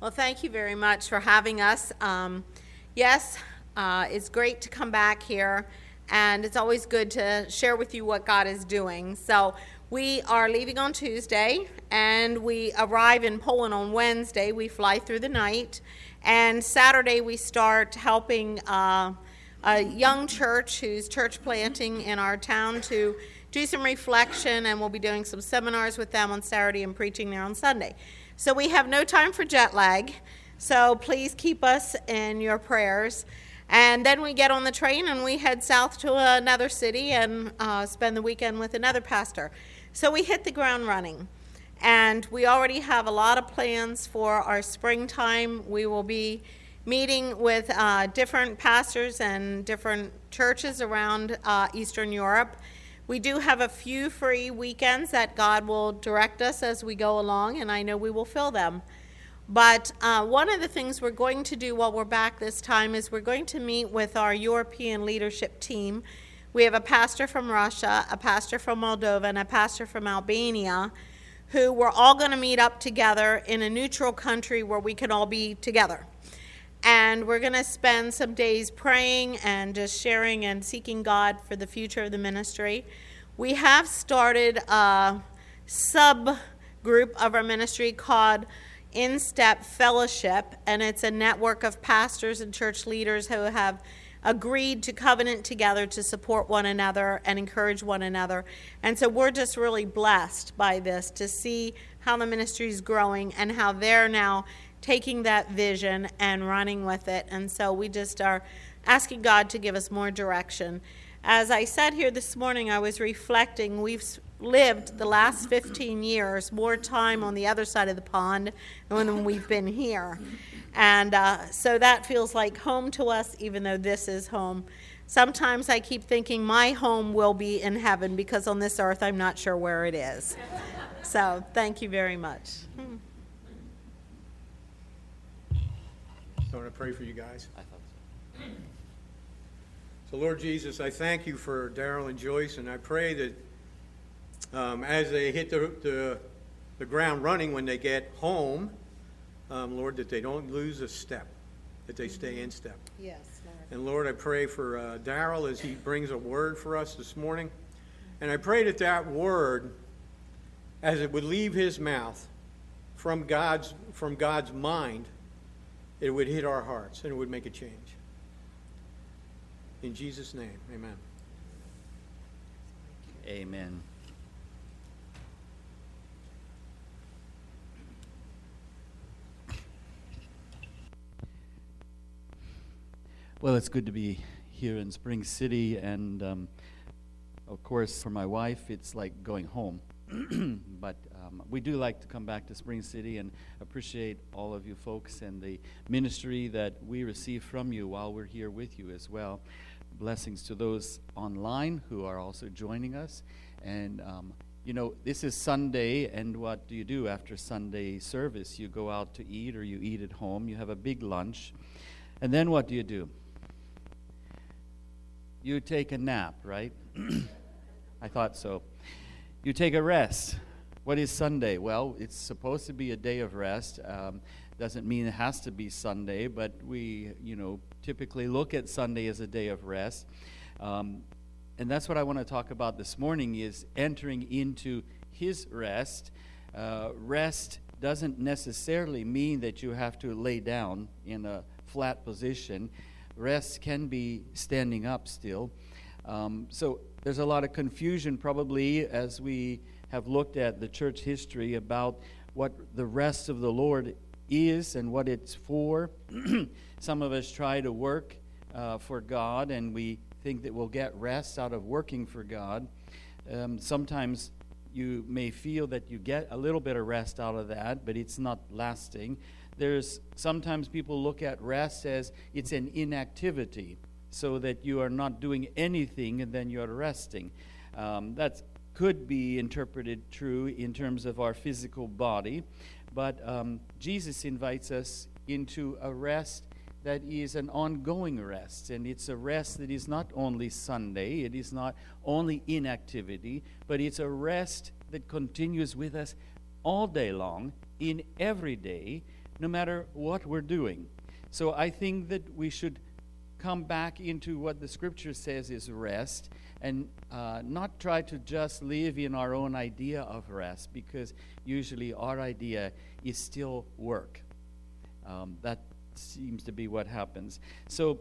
Well, thank you very much for having us. Yes, it's great to come back here, and it's always good to share with you what God is doing. So we are leaving on Tuesday, and we arrive in Poland on Wednesday. We fly through the night, and Saturday we start helping a young church who's church planting in our town to do some reflection, and we'll be doing some seminars with them on Saturday and preaching there on Sunday. So we have no time for jet lag, so please keep us in your prayers. And then we get on the train and we head south to another city and spend the weekend with another pastor. So we hit the ground running. And we already have a lot of plans for our springtime. We will be meeting with different pastors and different churches around Eastern Europe. We do have a few free weekends that God will direct us as we go along, and I know we will fill them. But one of the things we're going to do while we're back this time is we're going to meet with our European leadership team. We have a pastor from Russia, a pastor from Moldova, and a pastor from Albania, who we're all going to meet up together in a neutral country where we can all be together. And we're going to spend some days praying and just sharing and seeking God for the future of the ministry. We have started a subgroup of our ministry called In Step Fellowship, and it's a network of pastors and church leaders who have agreed to covenant together to support one another and encourage one another. And so we're just really blessed by this to see how the ministry is growing and how they're now taking that vision and running with it. And so we just are asking God to give us more direction. As I sat here this morning, I was reflecting, we've lived the last 15 years more time on the other side of the pond than when we've been here. And so that feels like home to us, even though this is home. Sometimes I keep thinking my home will be in heaven, because on this earth I'm not sure where it is. So thank you very much. I want to pray for you guys. I thought so. So, Lord Jesus, I thank you for Daryl and Joyce, and I pray that as they hit the ground running when they get home, Lord, that they don't lose a step, that they stay in step. Yes, Lord. And Lord, I pray for Daryl as he brings a word for us this morning. And I pray that that word, as it would leave his mouth from God's mind, it would hit our hearts and it would make a change. In Jesus' name, amen. Amen. Well, it's good to be here in Spring City, and of course, for my wife, it's like going home. But we do like to come back to Spring City and appreciate all of you folks and the ministry that we receive from you while we're here with you as well. Blessings to those online who are also joining us. And, this is Sunday, and what do you do after Sunday service? You go out to eat, or you eat at home. You have a big lunch. And then what do? You take a nap, right? I thought so. You take a rest. What is Sunday? Well, it's supposed to be a day of rest. Doesn't mean it has to be Sunday, but we, typically look at Sunday as a day of rest. And that's what I want to talk about this morning, is entering into His rest. Rest doesn't necessarily mean that you have to lay down in a flat position. Rest can be standing up still. So there's a lot of confusion probably as we have looked at the church history about what the rest of the Lord is and what it's for. Some of us try to work for God, and we think that we'll get rest out of working for God. Sometimes you may feel that you get a little bit of rest out of that, but it's not lasting. Sometimes people look at rest as it's an inactivity, so that you are not doing anything and then you're resting. That could be interpreted true in terms of our physical body, but Jesus invites us into a rest that is an ongoing rest, and it's a rest that is not only Sunday, it is not only inactivity, but it's a rest that continues with us all day long, in every day, no matter what we're doing. So I think that we should come back into what the Scripture says is rest, and not try to just live in our own idea of rest, because usually our idea is still work. That seems to be what happens. So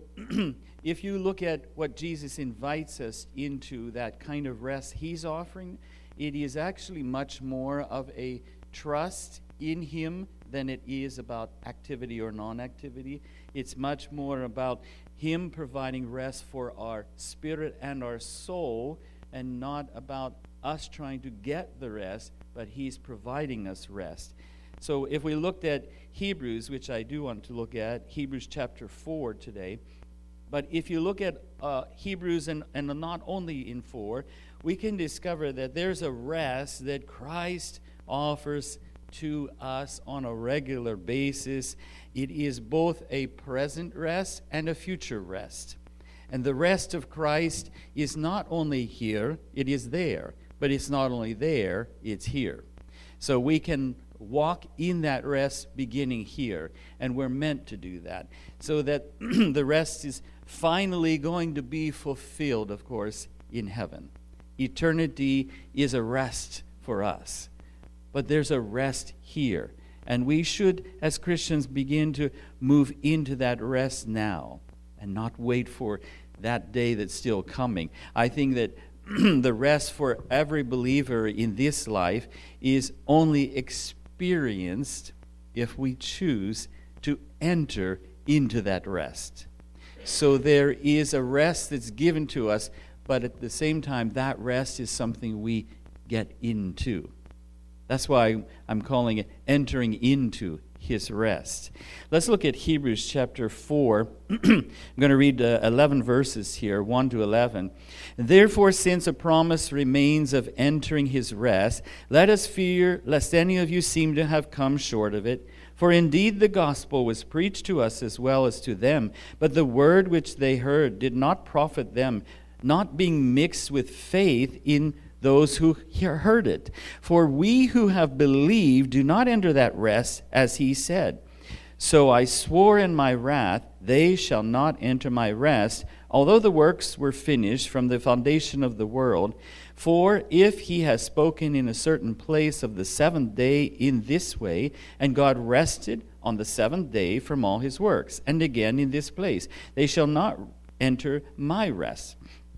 if you look at what Jesus invites us into, that kind of rest he's offering, it is actually much more of a trust in him than it is about activity or non-activity. It's much more about him providing rest for our spirit and our soul, and not about us trying to get the rest, but he's providing us rest. So if we looked at Hebrews, which I do want to look at, Hebrews chapter 4 today, but if you look at Hebrews and not only in 4, we can discover that there's a rest that Christ offers to us on a regular basis. It is both a present rest and a future rest. And the rest of Christ is not only here, it is there. But it's not only there, it's here. So we can walk in that rest beginning here, and we're meant to do that, so that the rest is finally going to be fulfilled, of course, in heaven. Eternity is a rest for us, but there's a rest here, and we should, as Christians, begin to move into that rest now and not wait for that day that's still coming. I think that the rest for every believer in this life is only experienced if we choose to enter into that rest. So there is a rest that's given to us, but at the same time, that rest is something we get into. That's why I'm calling it entering into his rest. Let's look at Hebrews chapter 4. I'm going to read 11 verses here, 1 to 11. Therefore, since a promise remains of entering his rest, let us fear lest any of you seem to have come short of it. For indeed the gospel was preached to us as well as to them, but the word which they heard did not profit them, not being mixed with faith in those who heard it. For we who have believed do not enter that rest, as he said. So I swore in my wrath, they shall not enter my rest, although the works were finished from the foundation of the world. For if he has spoken in a certain place of the seventh day in this way, and God rested on the seventh day from all his works, and again in this place, they shall not enter my rest.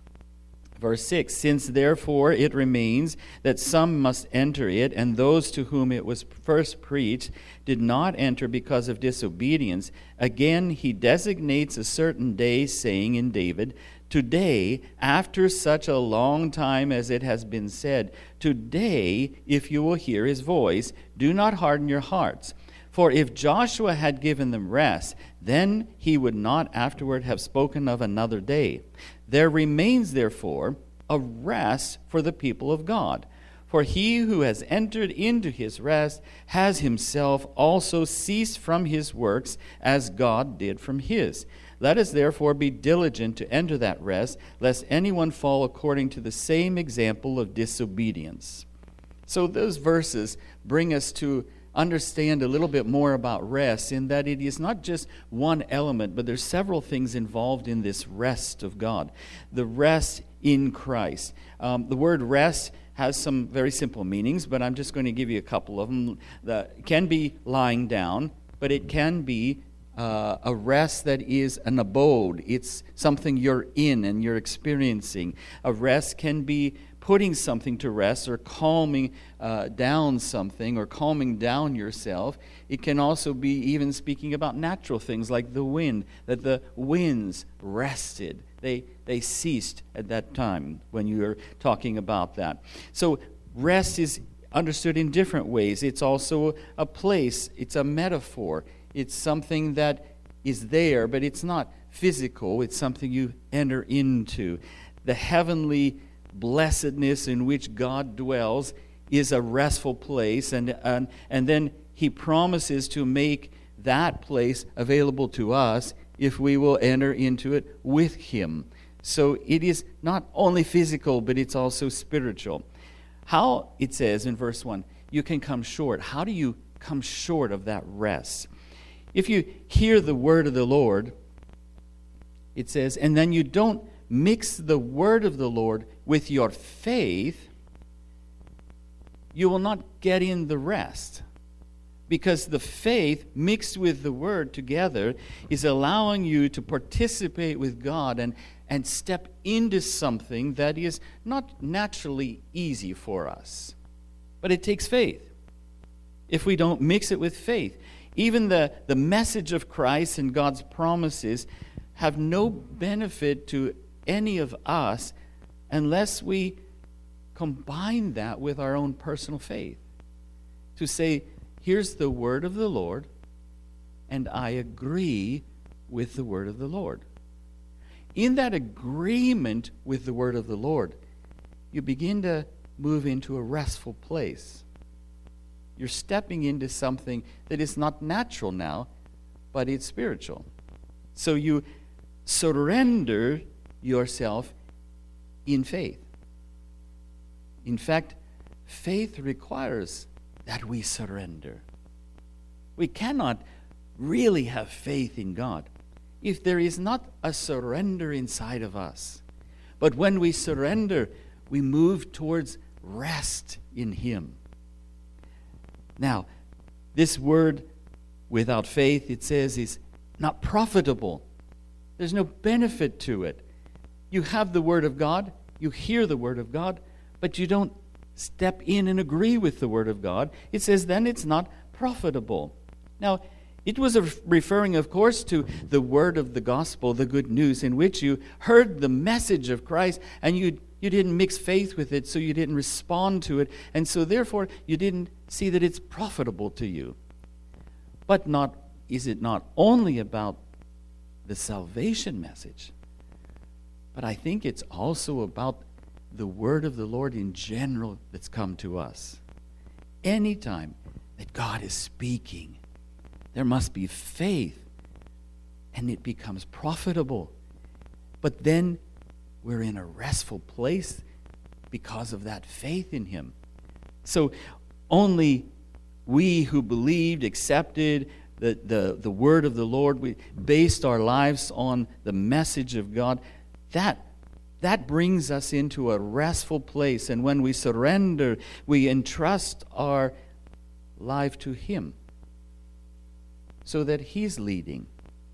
Verse 6, since therefore it remains that some must enter it, and those to whom it was first preached did not enter because of disobedience, again he designates a certain day, saying in David, today, after such a long time as it has been said, today, if you will hear his voice, do not harden your hearts. For if Joshua had given them rest, then he would not afterward have spoken of another day. There remains, therefore, a rest for the people of God. For he who has entered into his rest has himself also ceased from his works, as God did from his. Let us therefore be diligent to enter that rest, lest anyone fall according to the same example of disobedience. So those verses bring us to understand a little bit more about rest, in that it is not just one element, but there's several things involved in this rest of God. The rest in Christ. The word rest has some very simple meanings, but I'm just going to give you a couple of them. It can be lying down, but it can be a rest that is an abode. It's something you're in and you're experiencing. A rest can be putting something to rest, or calming down something, or calming down yourself. It can also be even speaking about natural things like the wind, that the winds rested. They ceased at that time when you are talking about that. So rest is understood in different ways. It's also a place. It's a metaphor. It's something that is there, but it's not physical. It's something you enter into. The heavenly blessedness in which God dwells is a restful place, and then he promises to make that place available to us if we will enter into it with him. So it is not only physical, but it's also spiritual. How, it says in verse 1, you can come short. How do you come short of that rest. If you hear the word of the Lord, it says, and then you don't mix the word of the Lord with your faith, you will not get in the rest. Because the faith mixed with the word together is allowing you to participate with God and step into something that is not naturally easy for us. But it takes faith. If we don't mix it with faith, even the message of Christ and God's promises have no benefit to any of us unless we combine that with our own personal faith. To say, here's the word of the Lord, and I agree with the word of the Lord. In that agreement with the word of the Lord, you begin to move into a restful place. You're stepping into something that is not natural now, but it's spiritual. So you surrender yourself in faith. In fact, faith requires that we surrender. We cannot really have faith in God if there is not a surrender inside of us. But when we surrender, we move towards rest in Him. Now, this word, without faith, it says, is not profitable. There's no benefit to it. You have the Word of God, you hear the Word of God, but you don't step in and agree with the Word of God. It says then it's not profitable. Now, it was referring, of course, to the word of the gospel, the good news, in which you heard the message of Christ and you didn't mix faith with it, so you didn't respond to it, and so therefore you didn't see that it's profitable to you. But is it not only about the salvation message, but I think it's also about the word of the Lord in general that's come to us. Anytime that God is speaking, there must be faith, and it becomes profitable. But then we're in a restful place because of that faith in Him. So only we who believed, accepted the word of the Lord, we based our lives on the message of God, that brings us into a restful place. And when we surrender, we entrust our life to Him so that He's leading.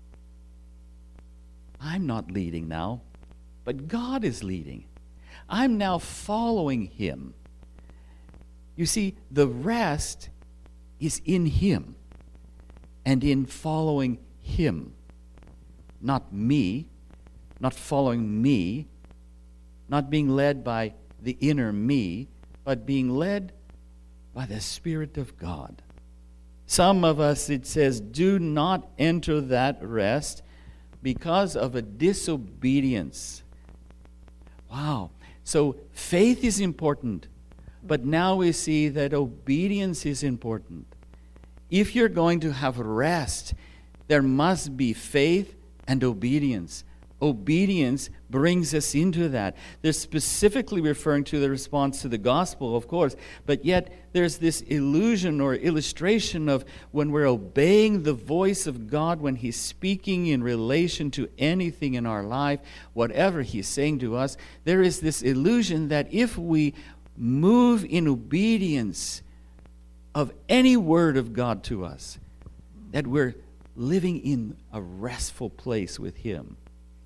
I'm not leading now, but God is leading. I'm now following Him. You see, the rest is in Him and in following Him. Not me, not following me, not being led by the inner me, but being led by the Spirit of God. Some of us, it says, do not enter that rest because of a disobedience. Wow. So faith is important, but now we see that obedience is important. If you're going to have rest, there must be faith and obedience. Obedience brings us into that. They're specifically referring to the response to the gospel, of course, but yet there's this illusion or illustration of when we're obeying the voice of God, when He's speaking in relation to anything in our life, whatever He's saying to us, there is this illusion that if we move in obedience of any word of God to us, that we're living in a restful place with Him.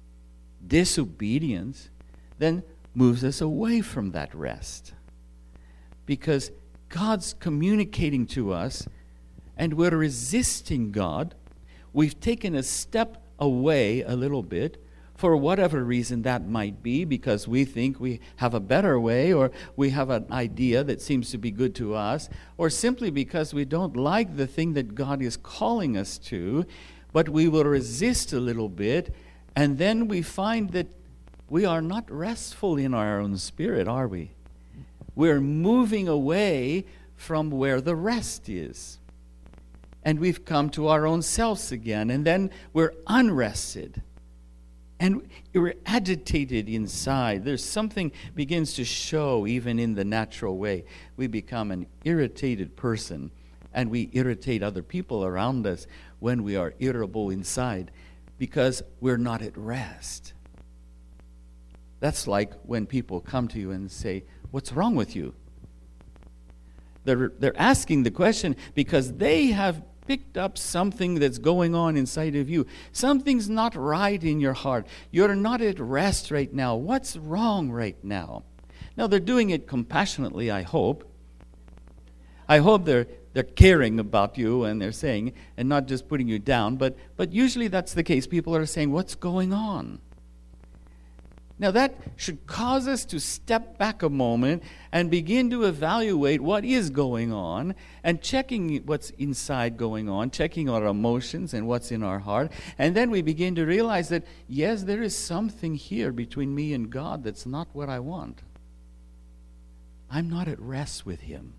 Disobedience then moves us away from that rest, because God's communicating to us and we're resisting God. We've taken a step away a little bit for whatever reason that might be, because we think we have a better way, or we have an idea that seems to be good to us, or simply because we don't like the thing that God is calling us to, but we will resist a little bit. And then we find that we are not restful in our own spirit, are we? We're moving away from where the rest is. And we've come to our own selves again, and then we're unrested. And we're agitated inside. There's something begins to show even in the natural way. We become an irritated person. and we irritate other people around us when we are irritable inside because we're not at rest. That's like when people come to you and say, "What's wrong with you?" They're asking the question because they have picked up something that's going on inside of you. Something's not right in your heart. You're not at rest right now. What's wrong right now? Now, they're doing it compassionately, I hope. I hope they're caring about you and they're saying, and not just putting you down, but usually that's the case. People are saying, "What's going on?" Now that should cause us to step back a moment and begin to evaluate what is going on and checking what's inside going on, checking our emotions and what's in our heart. And then we begin to realize that, yes, there is something here between me and God that's not what I want. I'm not at rest with Him.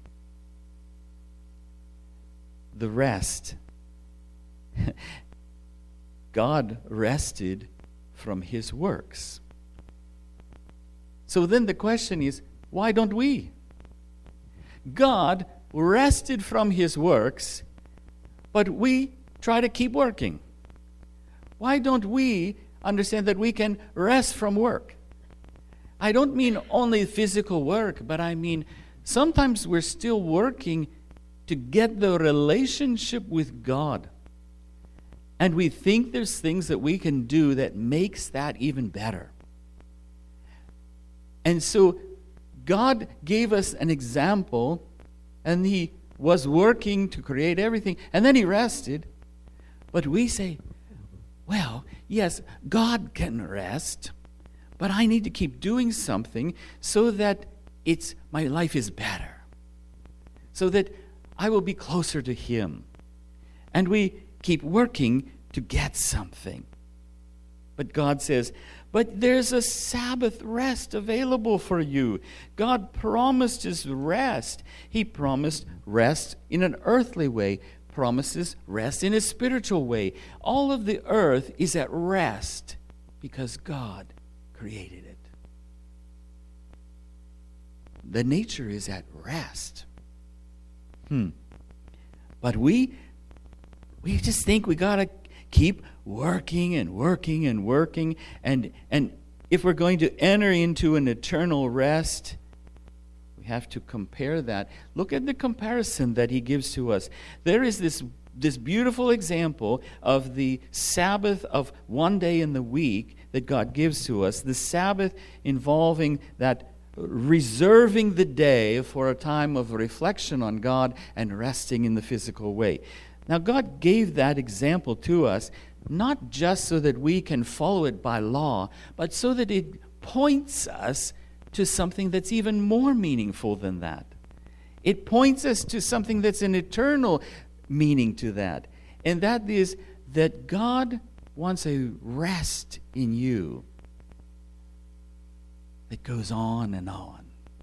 The rest. God rested from His works. So then the question is, why don't we? God rested from His works, but we try to keep working. Why don't we understand that we can rest from work? I don't mean only physical work, but I mean sometimes we're still working to get the relationship with God. And we think there's things that we can do that makes that even better. And so God gave us an example, and He was working to create everything, and then He rested. But we say, well, yes, God can rest, but I need to keep doing something so that my life is better, so that I will be closer to Him. And we keep working to get something. But God says, but there's a Sabbath rest available for you. God promised His rest. He promised rest in an earthly way, promises rest in a spiritual way. All of the earth is at rest because God created it. The nature is at rest. But we just think we got to keep working and working and working. And if we're going to enter into an eternal rest, we have to compare that. Look at the comparison that He gives to us. There is this beautiful example of the Sabbath of one day in the week that God gives to us. The Sabbath involving that reserving the day for a time of reflection on God and resting in the physical way. Now, God gave that example to us not just so that we can follow it by law, but so that it points us to something that's even more meaningful than that. It points us to something that's an eternal meaning to that. And that is that God wants a rest in you that goes on and on.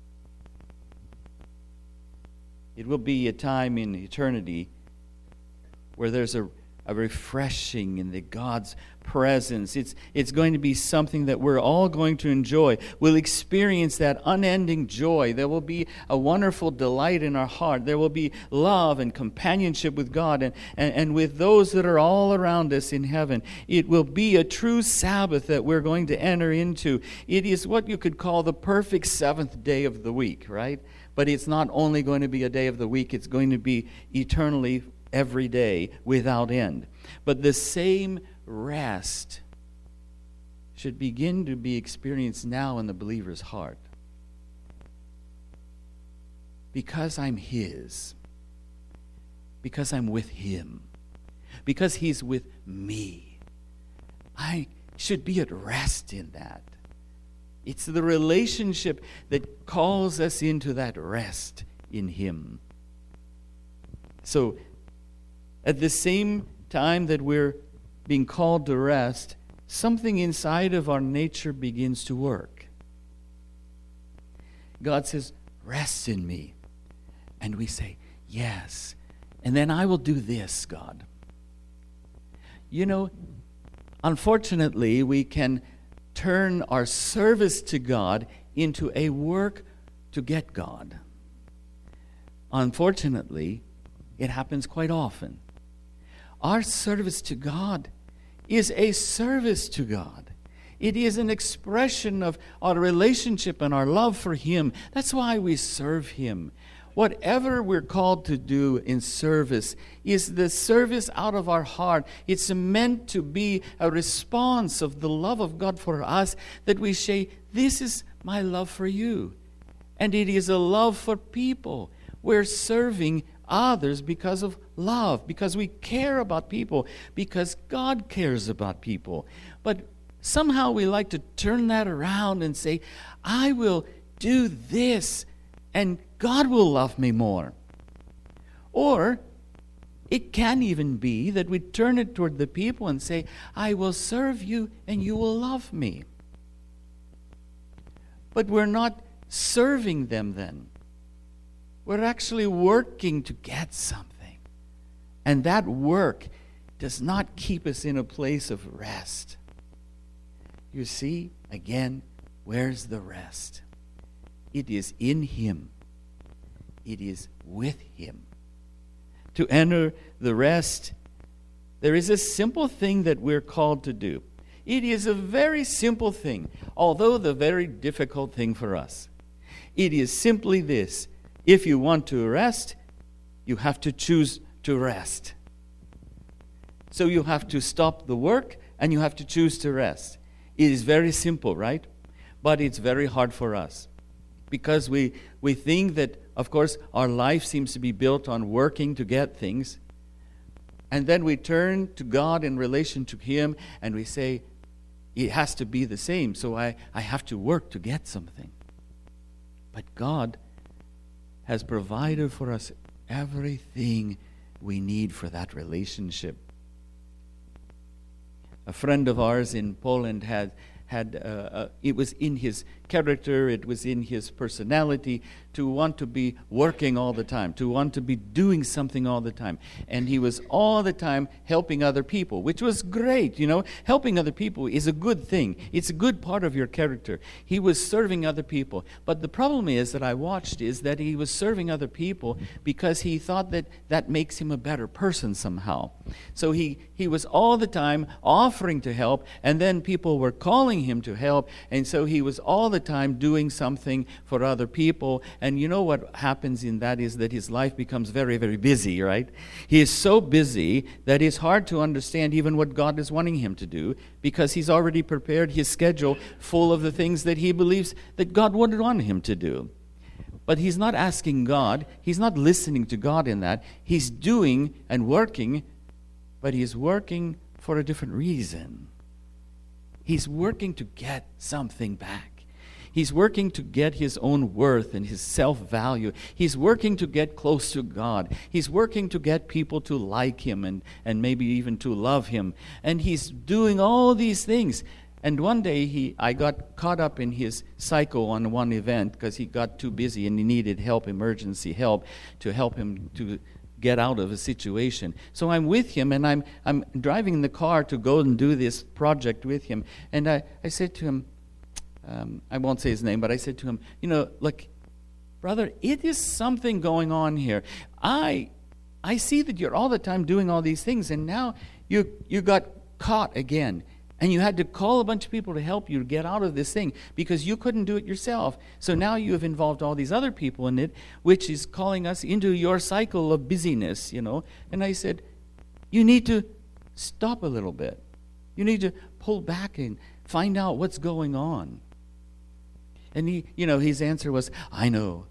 It will be a time in eternity where there's a refreshing in the God's presence. It's going to be something that we're all going to enjoy. We'll experience that unending joy. There will be a wonderful delight in our heart. There will be love and companionship with God and with those that are all around us in heaven. It will be a true Sabbath that we're going to enter into. It is what you could call the perfect seventh day of the week, right? But it's not only going to be a day of the week, it's going to be eternally every day without end. But the same rest should begin to be experienced now in the believer's heart. Because I'm His. Because I'm with Him. Because He's with me. I should be at rest in that. It's the relationship that calls us into that rest in Him. So, at the same time that we're being called to rest, something inside of our nature begins to work. God says, rest in me. And we say, yes. And then I will do this, God. You know, unfortunately, we can turn our service to God into a work to get God. Unfortunately, It happens quite often. Our service to God is a service to God. It is an expression of our relationship and our love for Him. That's why we serve Him. Whatever we're called to do in service is the service out of our heart. It's meant to be a response of the love of God for us, that we say, this is my love for you. And it is a love for people. We're serving others because of love, because we care about people, because God cares about people. But somehow we like to turn that around and say, I will do this and God will love me more. Or it can even be that we turn it toward the people and say, I will serve you and you will love me. But we're not serving them then. We're actually working to get something. And that work does not keep us in a place of rest. You see, again, where's the rest? It is in Him. It is with Him. To enter the rest, there is a simple thing that we're called to do. It is a very simple thing, although the very difficult thing for us. It is simply this: if you want to rest, you have to choose to rest. So you have to stop the work and you have to choose to rest. It is very simple, right? But it's very hard for us. Because we think that, of course, our life seems to be built on working to get things. And then we turn to God in relation to Him and we say, it has to be the same, so I have to work to get something. But God has provided for us everything we need for that relationship. A friend of ours in Poland had it was in his character, it was in his personality to want to be working all the time, to want to be doing something all the time. And he was all the time helping other people, which was great, you know. Helping other people is a good thing. It's a good part of your character. He was serving other people. But the problem is that I watched is that he was serving other people because he thought that that makes him a better person somehow. So he was all the time offering to help, and then people were calling him to help, and so he was all the time doing something for other people. And you know what happens in that is that his life becomes very, very busy, right? He is so busy that it's hard to understand even what God is wanting him to do, because he's already prepared his schedule full of the things that he believes that God would want him to do. But he's not asking God, he's not listening to God in that. He's doing and working, but he's working for a different reason. He's working to get something back. He's working to get his own worth and his self-value. He's working to get close to God. He's working to get people to like him and maybe even to love him. And he's doing all these things. And one day I got caught up in his cycle on one event because he got too busy and he needed help, emergency help, to help him to get out of a situation. So I'm with him, and I'm driving in the car to go and do this project with him. And I said to him, I won't say his name, but I said to him, you know, look, brother, it is something going on here. I see that you're all the time doing all these things, and now you got caught again. And you had to call a bunch of people to help you get out of this thing because you couldn't do it yourself. So now you have involved all these other people in it, which is calling us into your cycle of busyness, you know. And I said, you need to stop a little bit. You need to pull back and find out what's going on. And he, you know, his answer was, I know.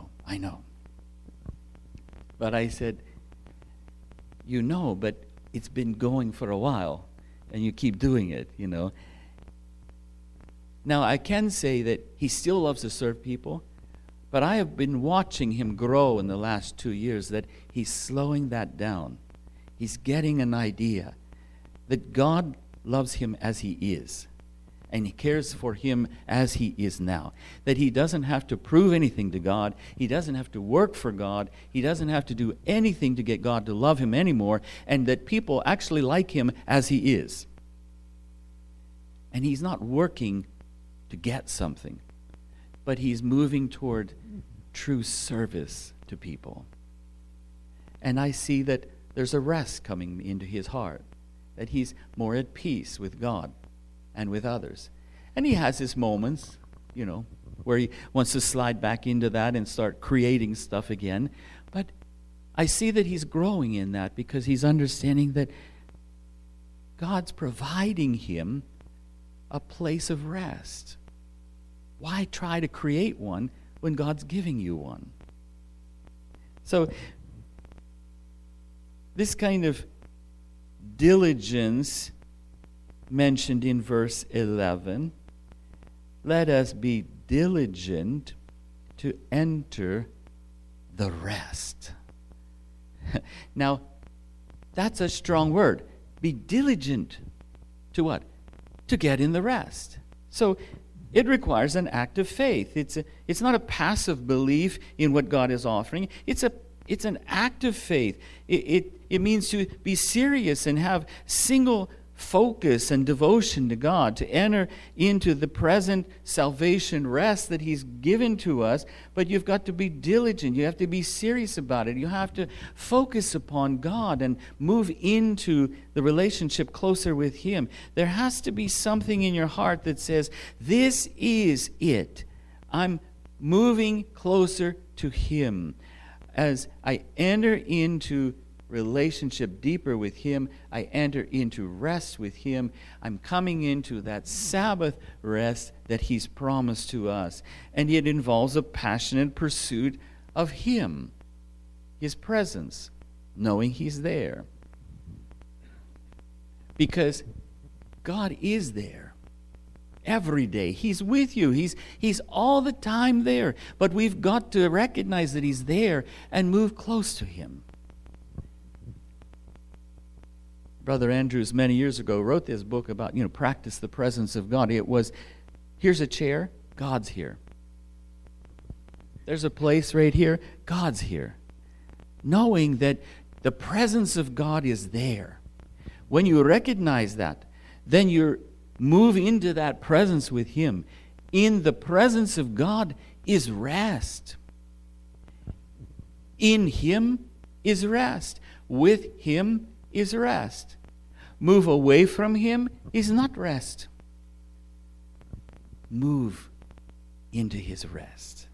But I said, you know, but it's been going for a while. And you keep doing it, you know. Now, I can say that he still loves to serve people, but I have been watching him grow in the last 2 years, that he's slowing that down. He's getting an idea that God loves him as he is, and he cares for him as he is now. That he doesn't have to prove anything to God. He doesn't have to work for God. He doesn't have to do anything to get God to love him anymore, and that people actually like him as he is. And he's not working to get something, but he's moving toward true service to people. And I see that there's a rest coming into his heart, that he's more at peace with God and with others. And he has his moments, where he wants to slide back into that and start creating stuff again. But I see that he's growing in that because he's understanding that God's providing him a place of rest. Why try to create one when God's giving you one? So, this kind of diligence mentioned in verse 11, let us be diligent to enter the rest. Now, that's a strong word. Be diligent to what? To get in the rest. So it requires an act of faith. It's not a passive belief in what God is offering. It's an act of faith. It means to be serious and have single focus and devotion to God, to enter into the present salvation rest that he's given to us. But you've got to be diligent. You have to be serious about it. You have to focus upon God and move into the relationship closer with him. There has to be something in your heart that says, this is it. I'm moving closer to him. As I enter into relationship deeper with him, I enter into rest with him. I'm coming into that Sabbath rest that he's promised to us. And it involves a passionate pursuit of him, his presence, knowing he's there. Because God is there every day. He's with you. He's all the time there. But we've got to recognize that he's there and move close to him. Brother Andrews, many years ago, wrote this book about, practice the presence of God. It was, here's a chair, God's here. There's a place right here, God's here. Knowing that the presence of God is there. When you recognize that, then you move into that presence with him. In the presence of God is rest. In him is rest. With him is rest. Move away from him is not rest. Move into his rest.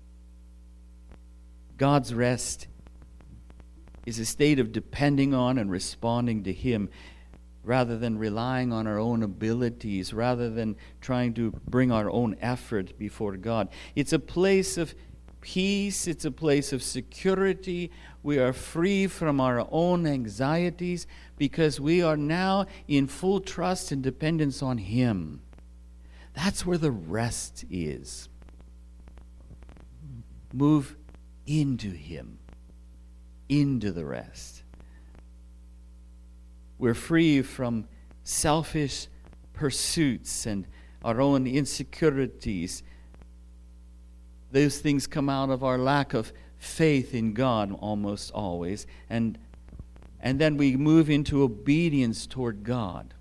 God's rest is a state of depending on and responding to him rather than relying on our own abilities, rather than trying to bring our own effort before God. It's a place of peace. It's a place of security. We are free from our own anxieties because we are now in full trust and dependence on him. That's where the rest is. Move into him, into the rest. We're free from selfish pursuits and our own insecurities. Those things come out of our lack of faith in God almost always. And then we move into obedience toward God.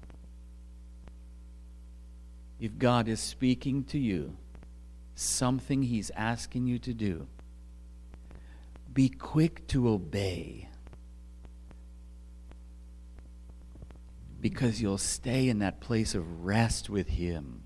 If God is speaking to you, something he's asking you to do, be quick to obey. Because you'll stay in that place of rest with him.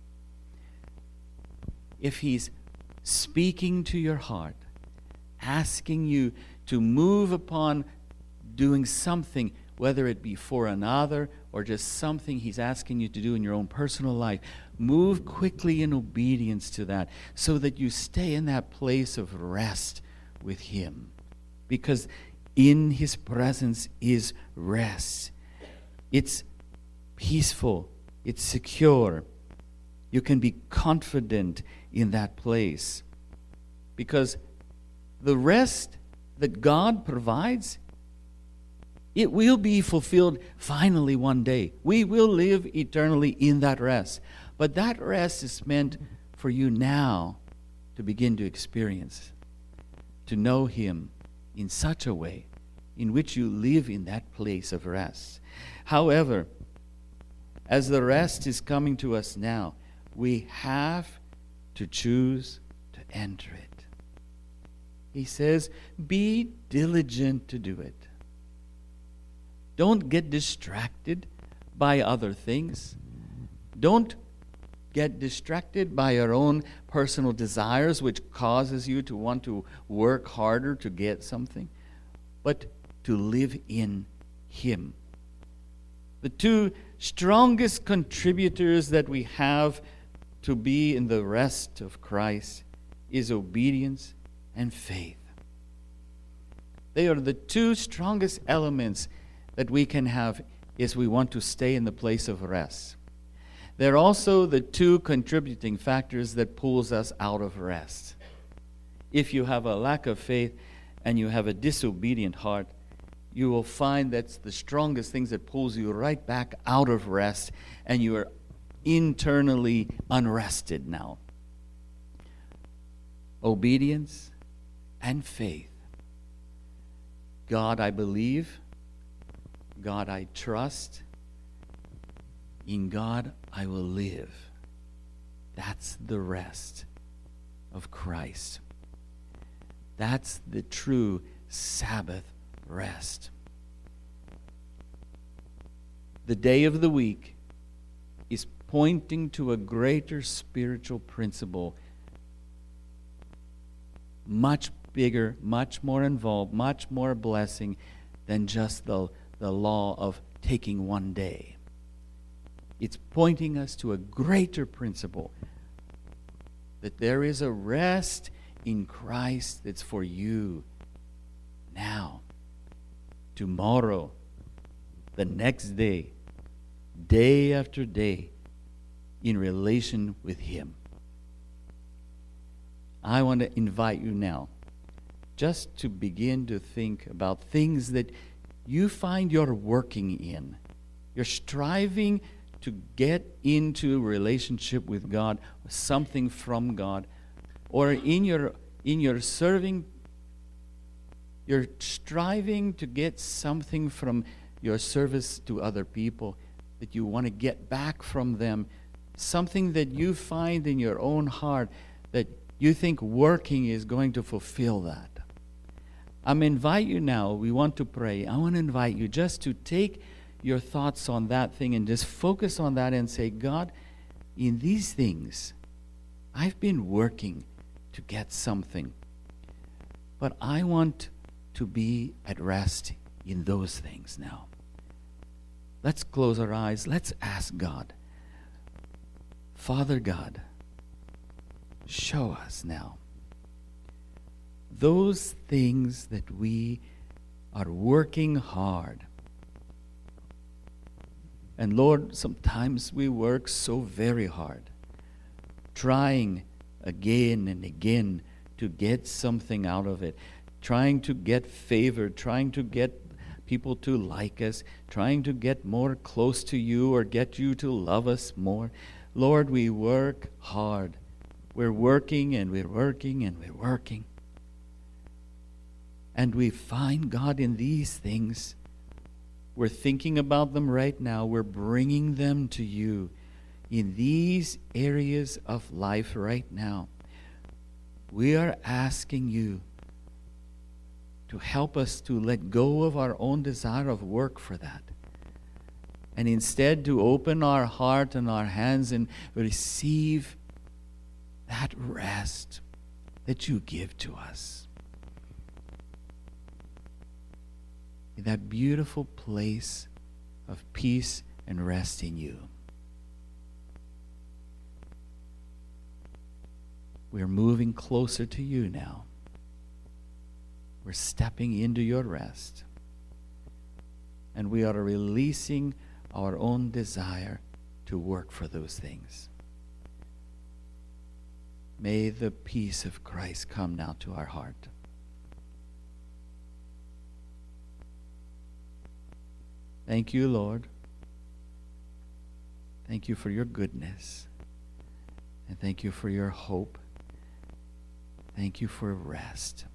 If he's speaking to your heart, asking you to move upon doing something, whether it be for another or just something he's asking you to do in your own personal life, move quickly in obedience to that so that you stay in that place of rest with him. Because in his presence is rest. It's peaceful. It's secure. You can be confident in that place. Because the rest that God provides, it will be fulfilled finally one day. We will live eternally in that rest. But that rest is meant for you now to begin to experience, to know him in such a way in which you live in that place of rest. However, as the rest is coming to us now, we have to choose to enter it. He says, be diligent to do it. Don't get distracted by other things. Don't get distracted by your own personal desires, which causes you to want to work harder to get something, but to live in Him. The two strongest contributors that we have to be in the rest of Christ is obedience and faith. They are the two strongest elements that we can have if we want to stay in the place of rest. They're also the two contributing factors that pulls us out of rest. If you have a lack of faith and you have a disobedient heart, you will find that's the strongest things that pulls you right back out of rest, and you are internally unrested now. Obedience and faith. God, I believe. God, I trust. In God, I will live. That's the rest of Christ. That's the true Sabbath rest. The day of the week is pointing to a greater spiritual principle, much bigger, much more involved, much more blessing than just the law of taking one day. It's pointing us to a greater principle, that there is a rest in Christ that's for you now, tomorrow, the next day, day after day, in relation with Him. I want to invite you now just to begin to think about things that you find you're working in. You're striving to get into a relationship with God, something from God, or in your serving, you're striving to get something from your service to other people that you want to get back from them, something that you find in your own heart that you think working is going to fulfill that. I'm invite you now, we want to pray. I want to invite you just to take your thoughts on that thing and just focus on that and say, God, in these things, I've been working to get something, but I want to be at rest in those things now. Let's close our eyes. Let's ask God. Father God, show us now those things that we are working hard. And Lord, sometimes we work so very hard, trying again and again to get something out of it, trying to get favor, trying to get people to like us, trying to get more close to you or get you to love us more. Lord, we work hard. We're working and we're working and we're working. And we find God in these things. We're thinking about them right now. We're bringing them to you in these areas of life right now. We are asking you to help us to let go of our own desire of work for that. And instead to open our heart and our hands and receive that rest that you give to us. In that beautiful place of peace and rest in you. We're moving closer to you now. We're stepping into your rest. And we are releasing our own desire to work for those things. May the peace of Christ come now to our heart. Thank you, Lord. Thank you for your goodness. And thank you for your hope. Thank you for rest.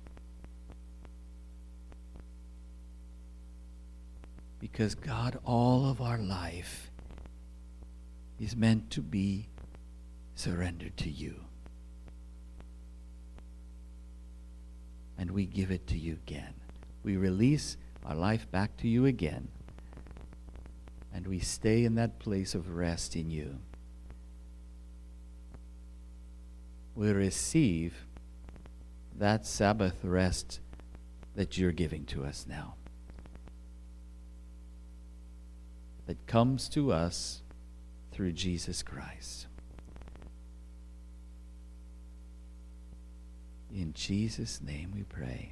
Because God, all of our life is meant to be surrendered to you. and we give it to you again. We release our life back to you again, and we stay in that place of rest in you. We receive that Sabbath rest that you're giving to us now, that comes to us through Jesus Christ. In Jesus' name we pray.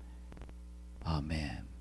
Amen.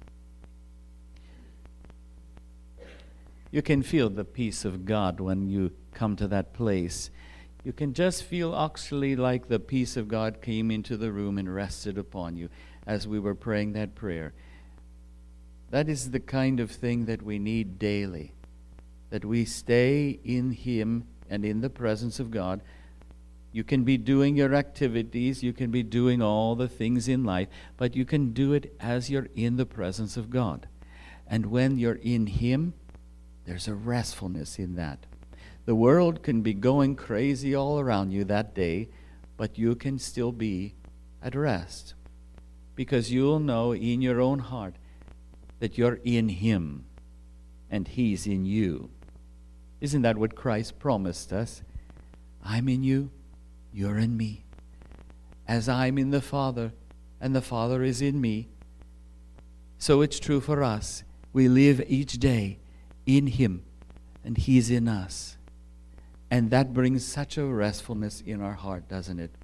You can feel the peace of God when you come to that place. You can just feel actually like the peace of God came into the room and rested upon you as we were praying that prayer. That is the kind of thing that we need daily, that we stay in Him and in the presence of God. You can be doing your activities, you can be doing all the things in life, but you can do it as you're in the presence of God. And when you're in Him, there's a restfulness in that. The world can be going crazy all around you that day, but you can still be at rest, because you'll know in your own heart that you're in Him and He's in you. Isn't that what Christ promised us? I'm in you, you're in me. As I'm in the Father, and the Father is in me, so it's true for us. We live each day in Him, and He's in us. And that brings such a restfulness in our heart, doesn't it?